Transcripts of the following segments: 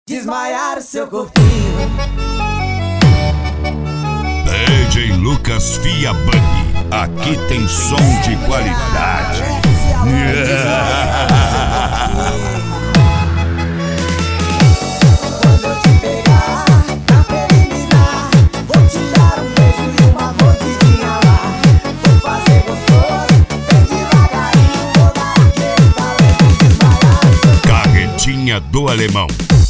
Desmaiar o seu corpinho. DJ Lucas Fiabani, aqui tem som de qualidade. Quando eu te pegar na preliminar, vou te dar um beijo e uma mordidinha lá. Vou fazer gostoso, bem devagarinho. Vou dar aquele talento, desmaiar o seu corpinho. Carretinha do Alemão.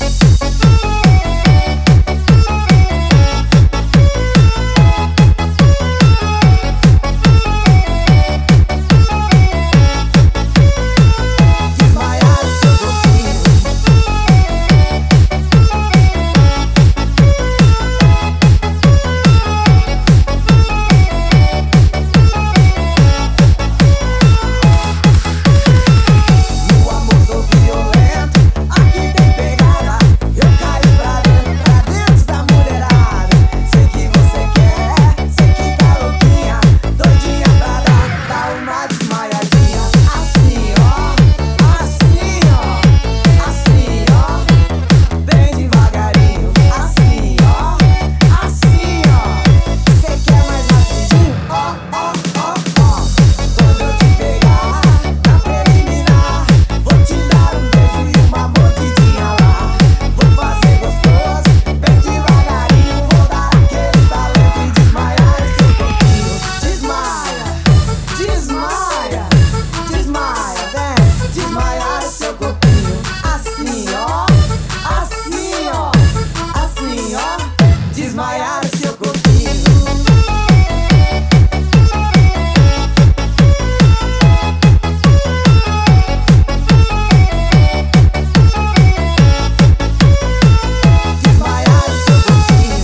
Desmaiar o seu corpinho. Desmaiar o seu corpinho.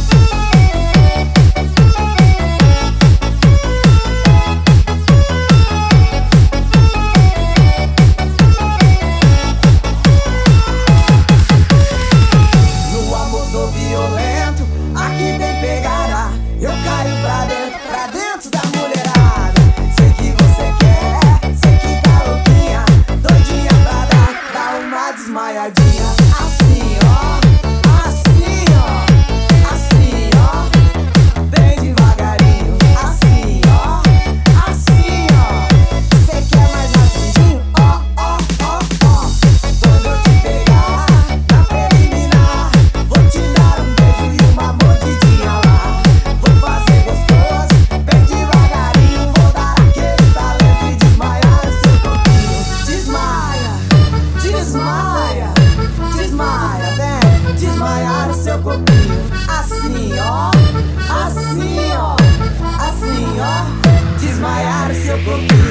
No amor sou violento, aqui tem pegada, eu caio pra dentro da mulherada. Sei que você quer, sei que tá louquinha, doidinha pra dar uma desmaiadinha. Assim ó, assim ó, assim ó, bem devagarinho. Assim ó, assim ó, cê quer mais rapidinho? Ó, ó, ó, ó. Quando eu te pegar na preliminar, vou te dar um beijo e uma mordidinha lá. Vou fazer gostoso, bem devagarinho. Vou dar aquele talento e desmaiar o seu corpinho. Desmaia, desmaia, desmaia, vem desmaiar o seu corpinho. Assim ó, assim ó, assim ó, desmaiar o seu corpinho.